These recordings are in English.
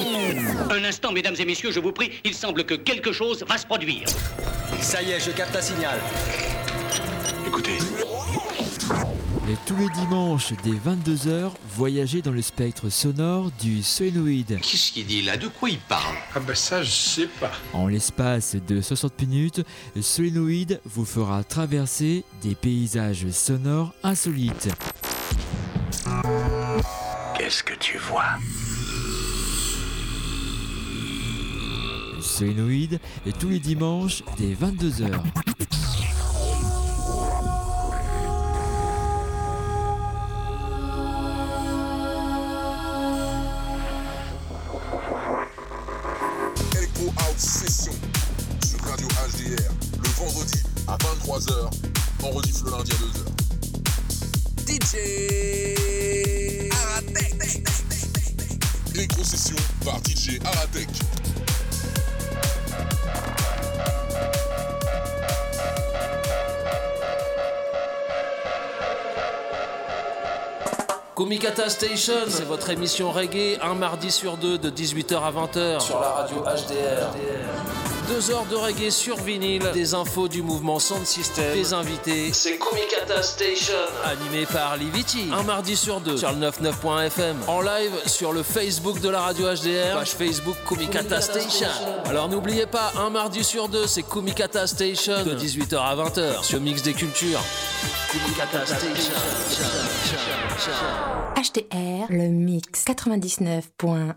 Un instant, mesdames et messieurs, je vous prie, il semble que quelque chose va se produire. Ça y est, je capte un signal. Écoutez. Et tous les dimanches, dès 22h, voyagez dans le spectre sonore du Solénoïde. Qu'est-ce qu'il dit là? De quoi il parle? Ah ben ça, je sais pas. En l'espace de 60 minutes, Solénoïde vous fera traverser des paysages sonores insolites. Qu'est-ce que tu vois? Solénoïde, et tous les dimanches, dès 22h. Session sur Radio HDR le vendredi à 23h, on rediff le lundi à 2h. DJ Aratek. Électro-session par DJ Aratek. Kumikata Station, c'est votre émission reggae, un mardi sur deux de 18h à 20h sur la radio HDR. 2 heures de reggae sur vinyle, des infos du mouvement Sound System, des invités. C'est Kumikata Station, animé par Liviti. Un mardi sur deux sur le 99.fm. En live sur le Facebook de la radio HDR, page Facebook Kumikata Station. Alors n'oubliez pas, un mardi sur deux, c'est Kumikata Station de 18h à 20h sur Mix des Cultures. Kumikata Station. HDR, le mix 99.1.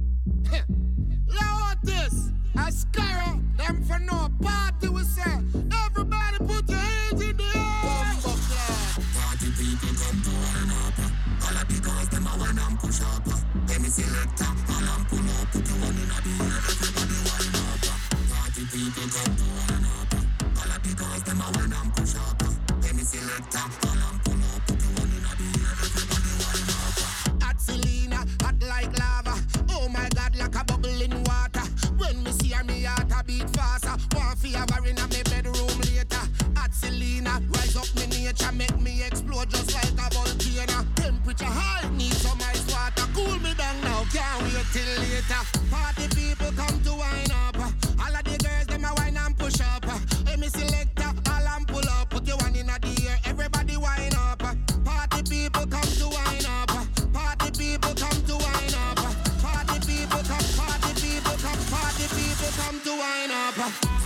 Ascara, them for no party we say. Everybody put your hands in the air. Party people come to wine up. All of the girls them a wine and push up. Let me select all and pull up. Put your one in the air. Everybody wine up. Party people come to wine up. All of the girls them a wine and push up. Let me select all and pull up. Put your one in the air. Everybody wine up. Hot Selena, hot like lava. Oh my God, like a bubble in water. When me see her, me heart a beat faster. Want fi have her in a me bedroom later. Hot Selena, rise up me nature, make me explode just like a volcano. Temperature high, need some ice water. Cool me down now, can't wait till later. Party people come to wine up. All of the girls them a wine and push up. Hey me selector, all and pull up. Put your one in the air, everybody wine up. Party people come to wine up. Party people come to wine up. Party people come, party people come, party people come to wine up.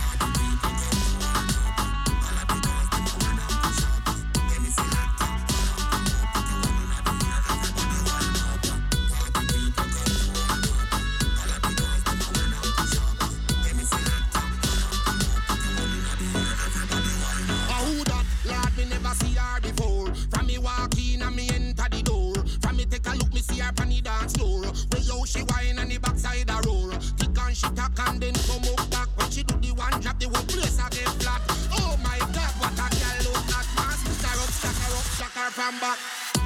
She whine on the backside a roll. Tick and she tack and then come up back. When she do the one drop, the whole place a get flat. Oh my God, what a girl look like. Man, stack her from back.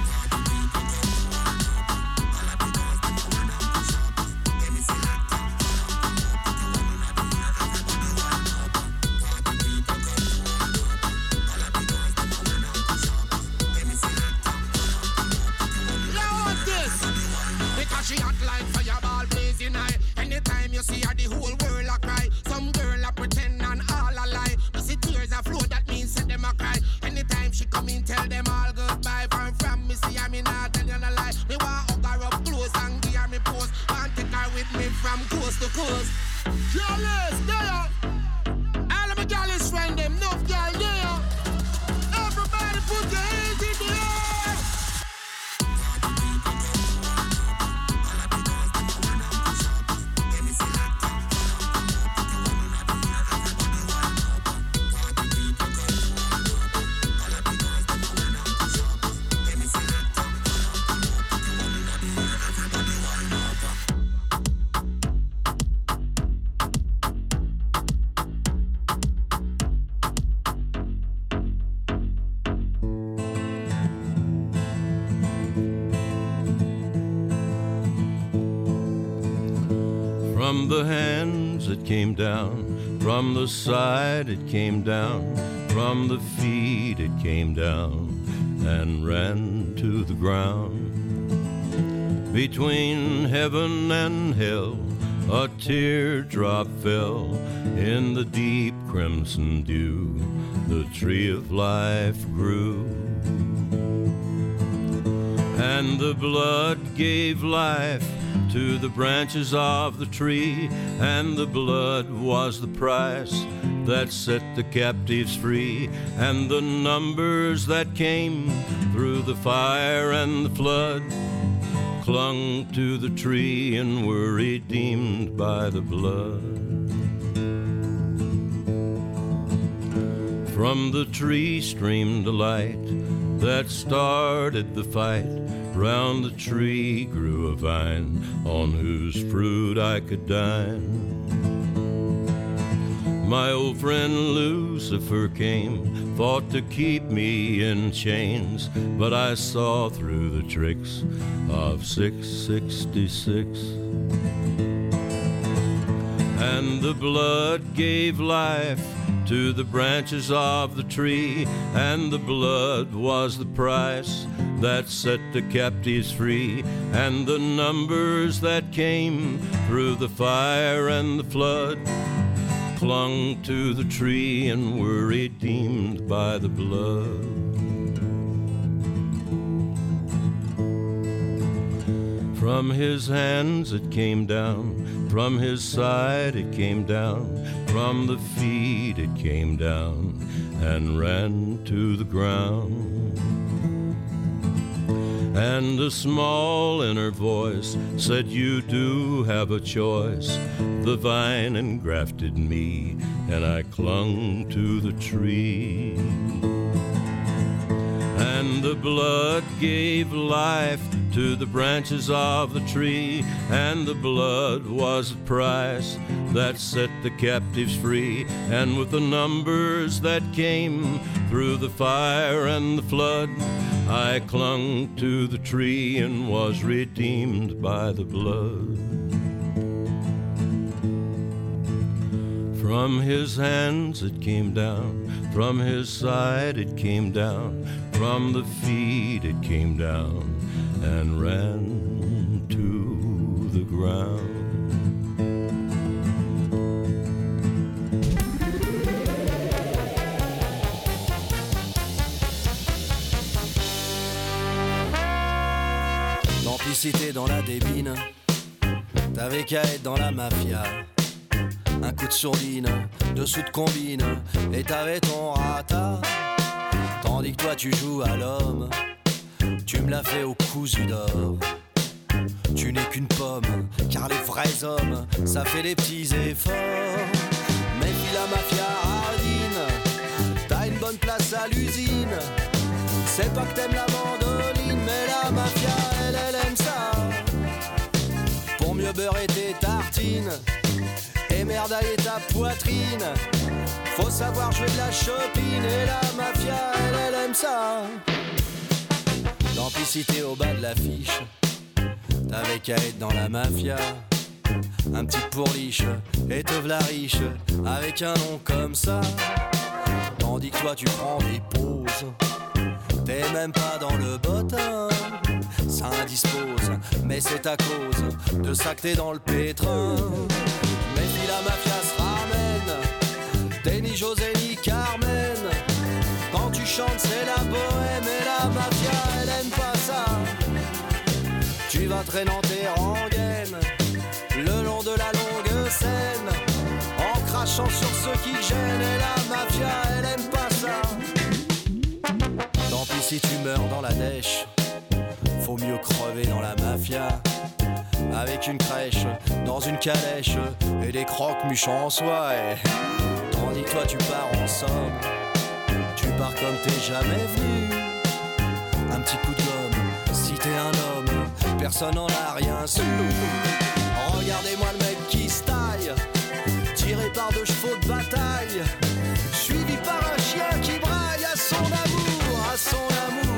She hot like fireball blazing high. Anytime you see her, the whole world a cry. Some girl a pretend and all a lie. You see tears a flow, that means set them a cry. Anytime she come in, tell them all goodbye. From me see her, me not tell you no lie. Me want hug her up close and give her me pose. Want take her with me from coast to coast. Jealous, there. All of my jealous friend, them enough girl there. Everybody put your hands in the air. From the hands it came down, from the side it came down, from the feet it came down and ran to the ground. between heaven and hell, a teardrop fell in the deep crimson dew. The tree of life grew, and the blood gave life to the branches of the tree, and the blood was the price that set the captives free, and the numbers that came through the fire and the flood clung to the tree and were redeemed by the blood. From the tree streamed a light that started the fight. Round the tree grew a vine on whose fruit I could dine. My old friend Lucifer came, fought to keep me in chains, but I saw through the tricks of 666. And the blood gave life to the branches of the tree, and the blood was the price that set the captives free, and the numbers that came through the fire and the flood clung to the tree and were redeemed by the blood. From his hands it came down, from his side it came down, from the feet it came down and ran to the ground. And a small inner voice said, you do have a choice. The vine engrafted me, and I clung to the tree. And the blood gave life to the branches of the tree, and the blood was the price that set the captives free. And with the numbers that came through the fire and the flood, I clung to the tree and was redeemed by the blood. From his hands it came down, from his side it came down, from the feet it came down and ran to the ground. Si t'es dans la débine, t'avais qu'à être dans la mafia. Un coup de sourdine, dessous de combine, et t'avais ton rata. Tandis que toi tu joues à l'homme, tu me l'as fait au cousu d'or. Tu n'es qu'une pomme, car les vrais hommes, ça fait des petits efforts. Méfie la mafia hardine, t'as une bonne place à l'usine. C'est pas que t'aimes la mandoline, mais la mafia, elle aime ça. Pour mieux beurrer tes tartines, émerdailler ta poitrine, faut savoir jouer de la chopine. Et la mafia, elle aime ça. L'amplicité au bas de l'affiche, t'avais qu'à être dans la mafia. Un petit pourliche, et te v'la riche, avec un nom comme ça. Tandis que toi tu prends des pauses, t'es même pas dans le bottin. Ça indispose, mais c'est à cause de ça que t'es dans le pétrin. Mais si la mafia se ramène, t'es ni José ni Carmen. Quand tu chantes c'est la bohème, et la mafia elle aime pas ça. Tu vas traînant tes rengaines le long de la longue scène, en crachant sur ceux qui gênent, et la mafia elle aime pas ça. Tant pis si tu meurs dans la dèche, faut mieux crever dans la mafia. Avec une crèche, dans une calèche, et des croque-muches en soie. Tandis que toi tu pars en somme, tu pars comme t'es jamais venu. Un petit coup de gomme, si t'es un homme, personne n'en a rien su. Regardez-moi le mec qui se taille, tiré par deux chevaux de bataille, suivi par un chien qui braille à son amour, à son amour.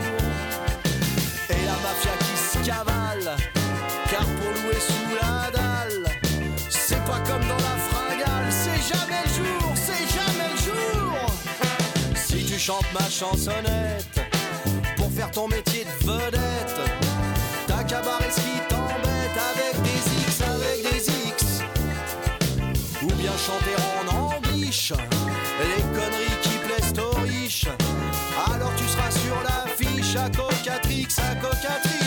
Et la mafia qui se cavale, car pour louer sous la dalle, c'est pas comme dans la fringale, c'est jamais le jour, c'est jamais le jour. Si tu chantes ma chansonnette, pour faire ton métier de vedette, t'as qu'à barrer ce qui t'embête. chanter en anglish les conneries qui plaisent aux riches. Alors tu seras sur l'affiche à Cocatrix, à Cocatrix.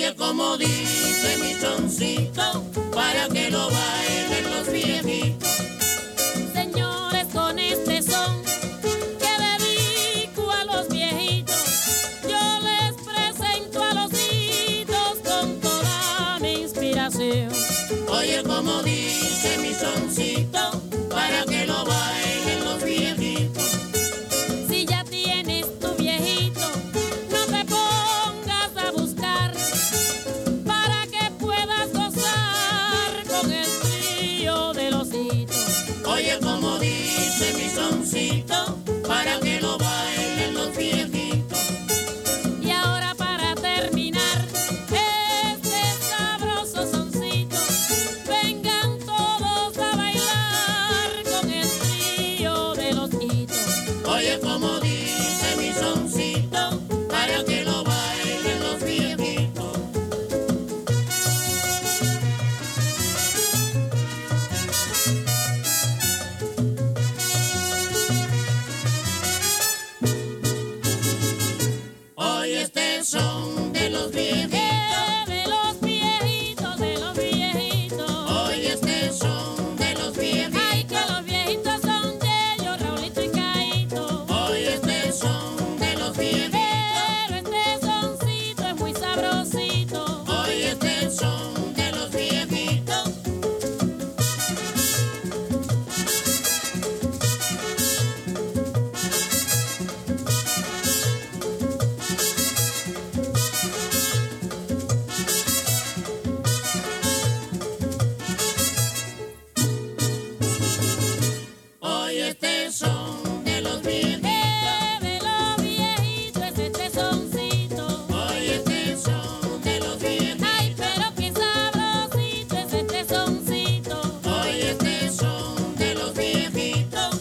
Oye como dice mi soncito, para que lo bailen los viejitos. Señores, con este son que dedico a los viejitos, yo les presento a los hitos con toda mi inspiración. Oye como dice mi soncito, para que lo bailen los viejitos. Si ya tienes tu viejito, no te pongas a buscar, para que puedas gozar con el trío de los hitos. Oye como dice mi soncito, para que lo bailen los viejitos. Y ahora para terminar este sabroso soncito, vengan todos a bailar con el trío de los hitos. Oye como dice mi soncito, para que lo bailen los viejitos. Oye este son de los viejitos. De los viejitos, de los viejitos. Oye este son de los viejitos. Ay, que los viejitos son Yello, Raulito y Caíto. Oye este son de los viejitos. Pero este soncito es muy sabrosito. Oye este son de los viejitos. Oye este son de los viejitos. De los viejitos es este soncito. Oye este son de los viejitos. Ay, pero qué sabrosito es este soncito. Oye este son de los viejitos.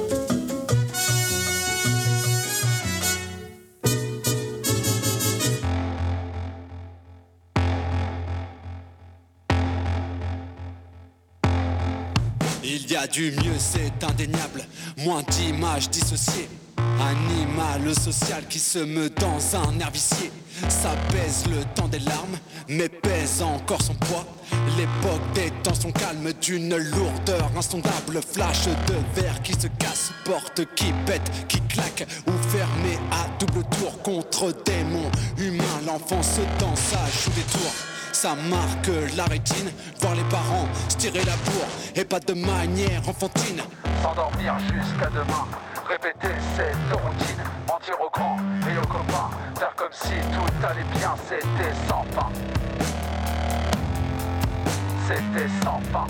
Il y a du mieux, c'est indéniable. Moins d'images dissociées. Animal social qui se meut dans un air vicié. Ça pèse le temps des larmes, mais pèse encore son poids. L'époque des temps sont calmes d'une lourdeur insondable. Flash de verre qui se casse, porte qui pète, qui claque, ou fermée à double tour contre démons humains. L'enfance dans sa joue des tours. Ça marque la rétine, voir les parents se tirer la bourre, et pas de manière enfantine. S'endormir jusqu'à demain, répéter cette routine, mentir aux grands et aux copains, faire comme si tout allait bien, c'était sans fin. C'était sans fin.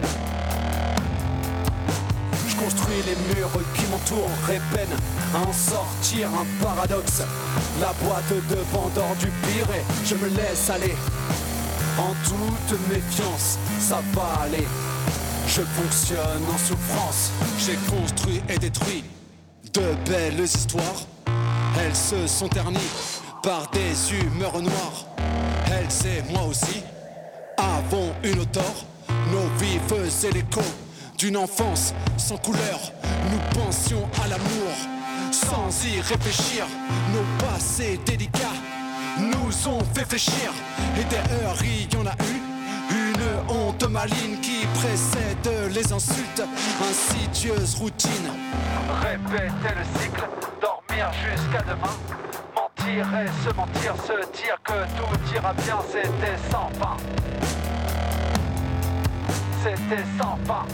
Je construis les murs qui m'entourent et peine à en sortir un paradoxe. La boîte de Pandore du pire et je me laisse aller. En toute méfiance, ça va aller. Je fonctionne en souffrance. J'ai construit et détruit de belles histoires. Elles se sont ternies par des humeurs noires. Elles et moi aussi avons une auteur. Nos vies faisaient l'écho d'une enfance sans couleur. Nous pensions à l'amour sans y réfléchir. Nos passés délicats nous ont fait fléchir. Et des heures, il y en a eu. Une honte maligne qui précède les insultes. Insidieuse routine. Répéter le cycle, dormir jusqu'à demain. Mentir et se mentir, se dire que tout ira bien, c'était sans fin. C'était sans fin.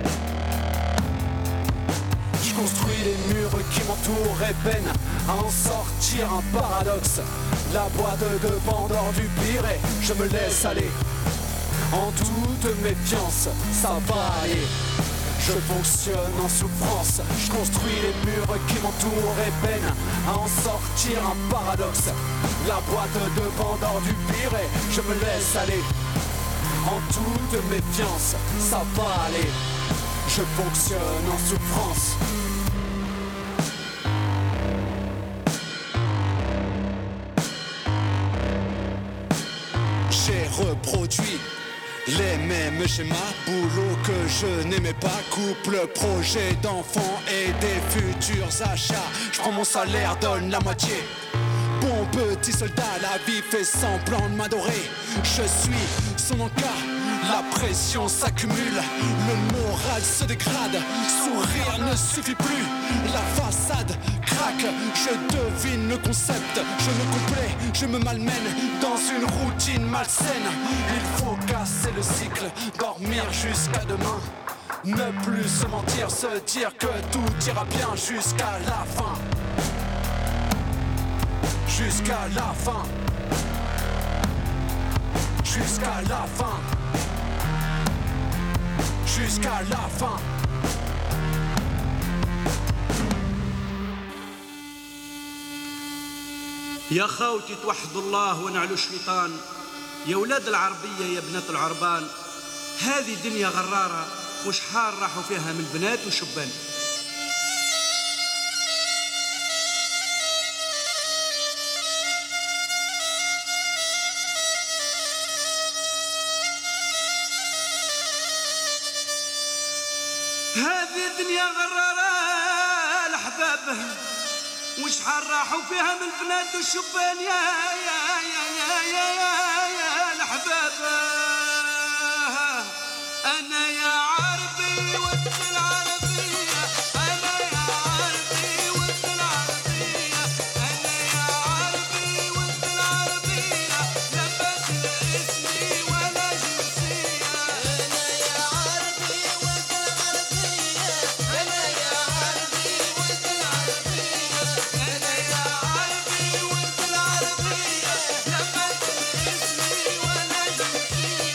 Je construis les murs qui m'entourent et peine à en sortir un paradoxe. La boîte de Pandore du pire et je me laisse aller. En toute méfiance, ça va aller. Je fonctionne en souffrance. Je construis les murs qui m'entourent et peine à en sortir un paradoxe. La boîte de Pandore du pire et je me laisse aller. En toute méfiance, ça va aller. Je fonctionne en souffrance. J'ai reproduit les mêmes schémas, boulot que je n'aimais pas, couple, projet d'enfants et des futurs achats. Je prends mon salaire, donne la moitié Bon petit soldat, la vie fait semblant de m'adorer. Je suis son encart, la pression s'accumule, le moral se dégrade, sourire ne suffit plus, la façade craque, je devine le concept, je me complais, je me malmène dans une routine malsaine. Il faut casser le cycle, dormir jusqu'à demain, ne plus se mentir, se dire que tout ira bien jusqu'à la fin. Jusqu'à la fin. Jusqu'à la fin. Jusqu'à la fin. يا خوتي توحدوا الله ونعلوا الشيطان، يا ولاد العربية يا بنات العربان، هذه دنيا غرارة وشحال راحوا فيها من بنات وشبان. هذه الدنيا غرارة الأحباب وشحال راحوا فيها من البنات والشبان يا يا يا يا يا يا يا الأحباب. أنا يا عربي وانت العربية، أنا يا عربي وانت العربية، أنا يا عربي وانت العربية، لبس اسمي ولا جنسية. أنا يا عربي وانت العربية، أنا يا عربي وانت العربية، أنا يا عربي وانت العربية، لبس اسمي ولا جنسية.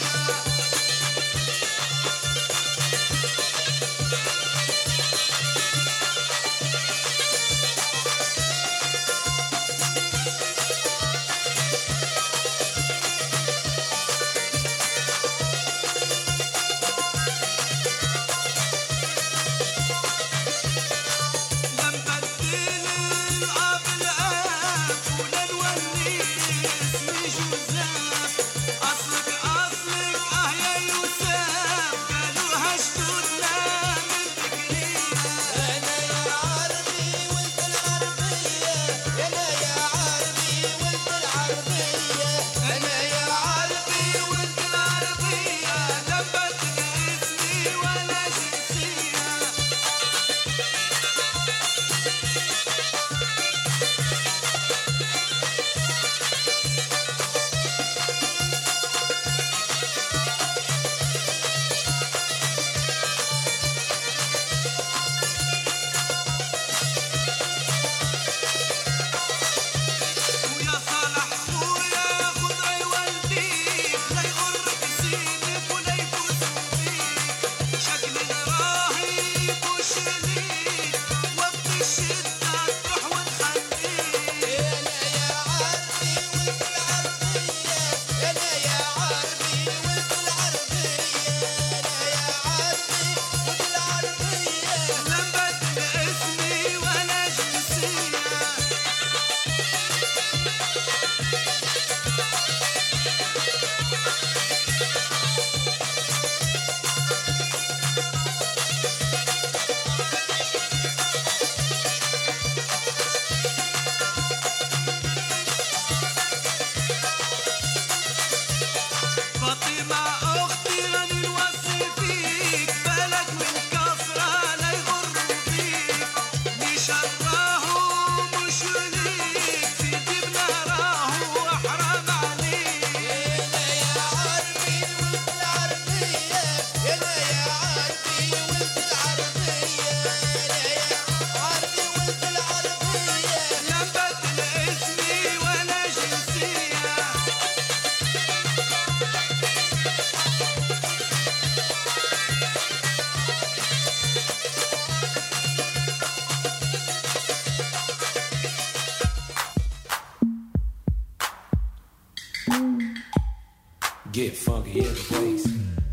Get funky in the place.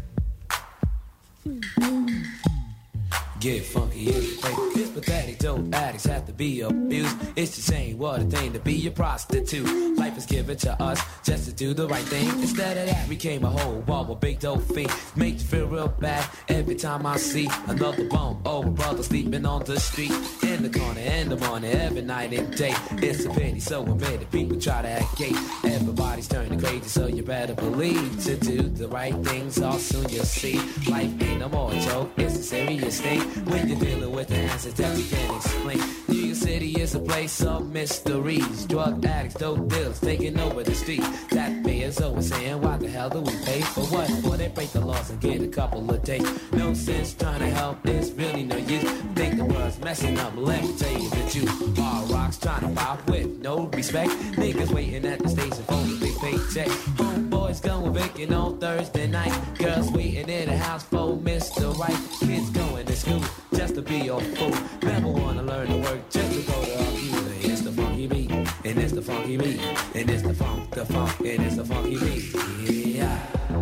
Get funky in the place. This pathetic dope addicts have to be abused. It's the same, what a thing to be a prostitute. Life is given to us just to do the right thing. Instead of that, we came a whole wall of big dope fiend. Makes you feel real bad every time I see another bum. Oh, brother sleeping on the street. In in the corner, in the morning, every night and day. It's a pity, so admit it. People try to act gay. Everybody's turning crazy, so you better believe to do the right things. All soon you'll see. Life ain't no more joke. It's a serious thing when you're dealing with the answers that you can't explain. New York City is a place of mysteries. Drug addicts, dope dealers taking over the street. That is always saying, why the hell do we pay for what? Well, they break the laws and get a couple of days. No sense trying to help, there's really no use. Think the world's messing up, let me tell you the truth. All rocks trying to pop with no respect. Niggas waiting at the station for a big paycheck. Homeboys going vacant on Thursday night. Girls waiting in the house for Mr. Right. Kids going to school just to be your fool. Never wanna learn to work just to go to a computer. It's the funky beat, and it's the funky beat, and it's the funk, and it's the funky beat. Yeah.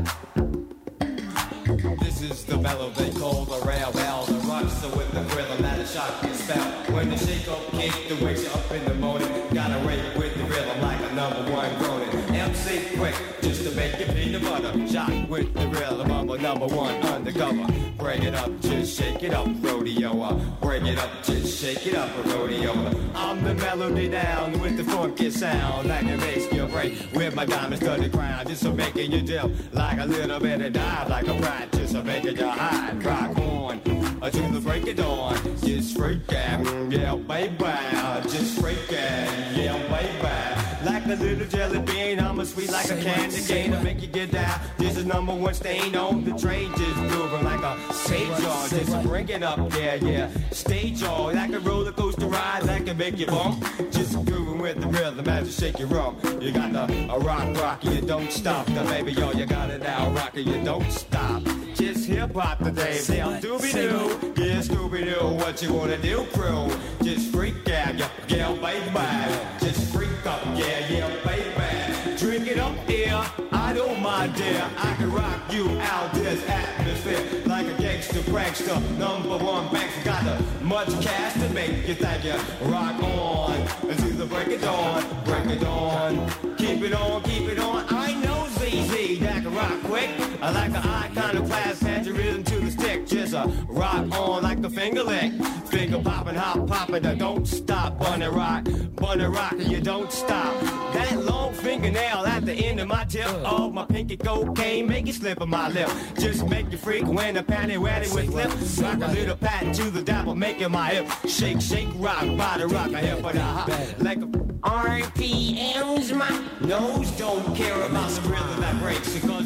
This is the mellow they call the rail well. The rocks so with the rhythm that a shock your spell. When the shake up kick that wakes you up in the morning, gotta rake with the rhythm like a #1 groaning. MC quick just to make your peanut butter. Shot with the rhythm, I'm a #1 undercover. Break it up, just shake it up, rodeo. Break it up, just shake it up, rodeo. I'm the melody down with the funky sound like it makes you break. With my diamonds to the ground, just so making you dip like a little bit of dive, like a pride, just so making you high. Rock on to the break of dawn. Just freak out, yeah, baby. Just freak out, yeah, baby. Like a little jelly bean, I'm a sweet like a candy cane to make you get down. This is #1 stain on the train, just moving like a stage on. Just bring it up, yeah, yeah. Stage on, like a roller coaster ride, that can make you bump. Just grooving with the rhythm as you shake your rump. You got a rock, you don't stop. The baby, yo, you got it now, rocker, you don't stop. Just hip hop today, yeah, Scooby-Doo, yeah, Scooby-Doo, what you wanna do, crew? Just freak out, yeah, baby. Just freak up, yeah, baby. Drink it up, yeah, I don't mind, dear. I can rock you out this atmosphere like a gangster prankster. #1 bankster got much cash to make you think you rock on until the break of dawn, break of dawn. Keep it on. I know ZZ that can rock quick. I like an iconoclast, hand your rhythm to the stick. Just rock on like a finger lick. Finger popping, hop popping, don't stop. Bunny rock, and you don't stop. That long fingernail at the end of my tip, oh, my pinky cocaine, make it slip on my lip. Just make you freak when the panty wetty with flip. Rock a little pat to the dabble, making my hip shake, rock, body rock, a hip and a hop. Like a RPM's my nose don't care about the rhythm that breaks because